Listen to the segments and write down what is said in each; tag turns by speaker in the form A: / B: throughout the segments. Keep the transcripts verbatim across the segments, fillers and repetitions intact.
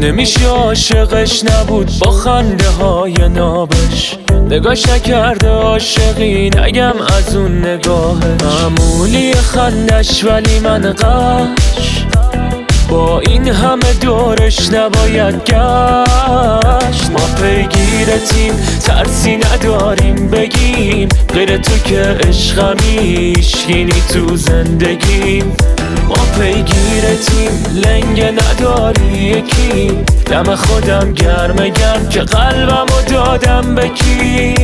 A: نمیشه عاشقش نبود با خنده های نابش، نگاش نکرده عاشقی نگم از اون نگاهش. معمولی خندش ولی من قش، با این همه دورش نباید گشت. ما پیگیرتیم ترسی نداریم بگیم، غیر تو که عشقمی هیچکی تو زندگیم. ما پیگیرتیم لنگه نداری یکی، دم خودم گرم گرم که قلبمو دادم به کی.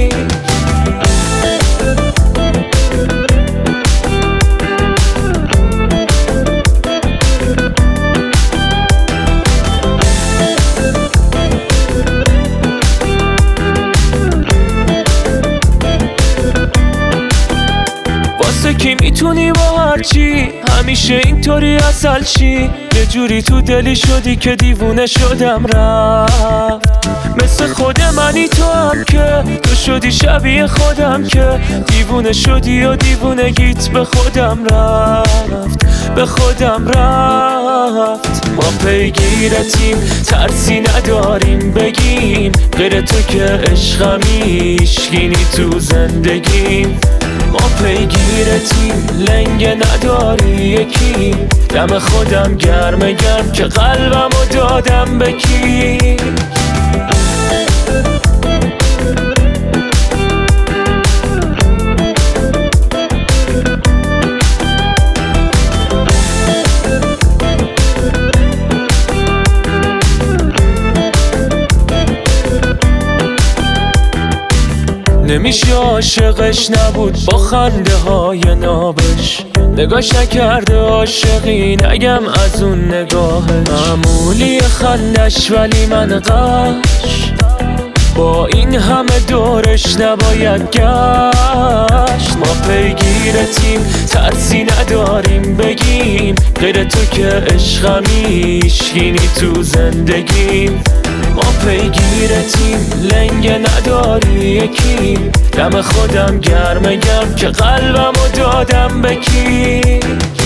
A: واسه کی میتونی با هرچی همیشه اینطوری اصل چی؟ یه جوری تو دلی شدی که دیوونه شدم رفت. مثل خود منی تو هم که تو شدی شبیه خودم که دیوونه شدی و دیوونگیت به خودم رفت، به خودم رفت. ما پیگیرتیم ترسی نداریم بگیم، غیر تو که عشقمی هیچکی تو زندگیم. ما پیگیرتیم لنگه نداری یکی، دم خودم گرم گرم که قلبمو دادم به کی. نمیشه عاشقش نبود با خنده های نابش، نگاش نکرده عاشقی نگم از اون نگاهش. معمولی خندش ولی من قش، با این همه دورش نباید گشت. ما پیگیرتیم ترسی نداریم بگیم، غیر تو که عشقمی هیچکی تو زندگیم. ما پیگیرتیم لنگه نداری یکی، دم خودم گرم گرم که قلبمو دادم به کی.